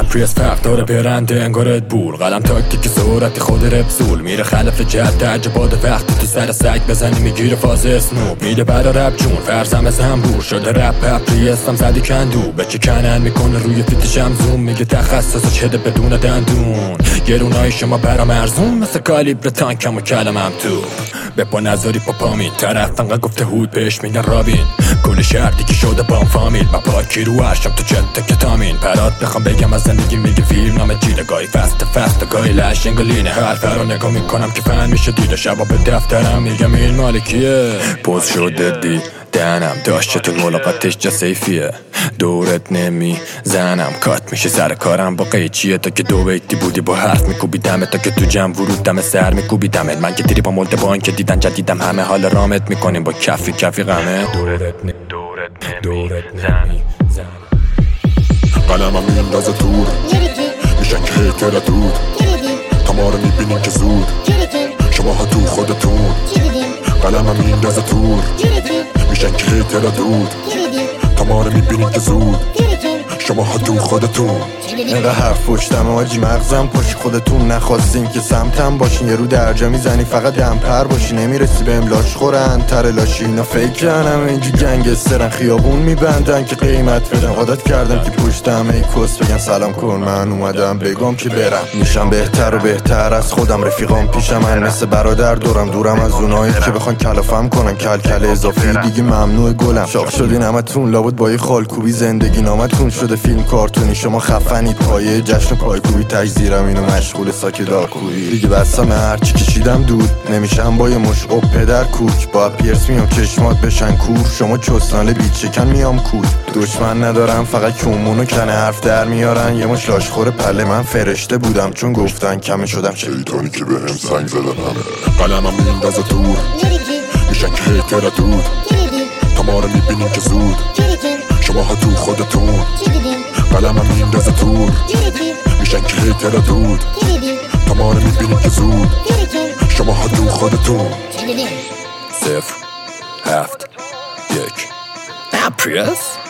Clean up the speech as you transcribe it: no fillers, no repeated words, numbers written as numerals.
پریس فرق داره برنده انگار ادبول، قلم تاکتیک سرعتی خود رپسول، میره خلف جد عجبات وقتی تو سر سگ بزنی میگیره فاز اسنوب، میده برا رپ جون فرزم زنبور شده رپ پریستم زدی کندو بچه کنن میکنه روی فیتشم زوم، میگه تخصص چده بدون دندون، گرونای شما برام ارزون مثل کالیبر تانکم و کلمم تو به پا نذاری پاپامین، طرف انقدر گفته هود بهش میگن رابین، کل شهر دیگه شده بام فامیل، من پاکی رو عرشم تو جت کتامین، پرات بخوام بگم از زندگی میگه فیلم نامه جیده، گاهی فست گاهی لش انگلینه، حرف رو نگاه میکنم که فن میشه دیده، شبا به دفترم میگم این مالکیه، پوز شده دی دهنم داشتتون ملاقاتش جا سیفیه، دورت نمی زنم کات میشه سر کارم با قیچیه، تا که دو بیتی بودی با حرف میکوبیدم، تا که تو جمع ورود دم سر میکوبیدم، من که دیری با ملده با که دیدن جدیدم، همه حال رامت میکنیم با کفی غمه، دورت نمی قلمم میندازه تور میشن که هیتر دود، تا ما رو میبینین که زود شما ها تو خودتون، قلمم میندازه تور میشن که هیتر دود، تا ما رو میبینین که زود شما ها تو خودتون. اینقدر حرف پشتم آجی مغزم پشت خودتون، نخواستین که سمتم باشین، یه رو درجا میزنی فقط دمپر باشی، نمیرسی به املاش خورن تر لاشی، اینا فکرن همه اینجا گنگسترن، خیابون میبندن که قیمت بدن، عادت کردم که پشتم ای کس بگن سلام کن، من اومدم بگم که برم، میشم بهتر و بهتر از خودم، رفیقام پیشم من مثل برادر دورم از اونایی که بخوان کلافم کنن، کل اضافی دیگه ممنوع گلم، شاخ شدین همتون لابد با یه خالکوبی، زندگی نامتون شده فیلم کارتونی، شما خفنید پایه جشن پایکوبی، تاج زیرم اینو مشغول ساک داکویی، دیگه بستم هرچی کشیدم دود، نمیشم با یه مش او پدر کوک، با پیرس میام چشمات بشن کور، شما چسناله بیت چکن میام کود، دشمن ندارم فقط کمونو کنه حرف در میارن، یه مش لاشخور پله، من فرشته بودم چون گفتن کمه شدم شیطانی که بهم زنگ زدن همه، قلمم میندازه تور میشن که هیتر دود، تا ما رو میبینین که زود شما ها تو خودتون، قلمم میندازه تور میشن که هیتر دود، تا ما رو میبینین که زود شما ها تو خودتون. 0 7 1 پریس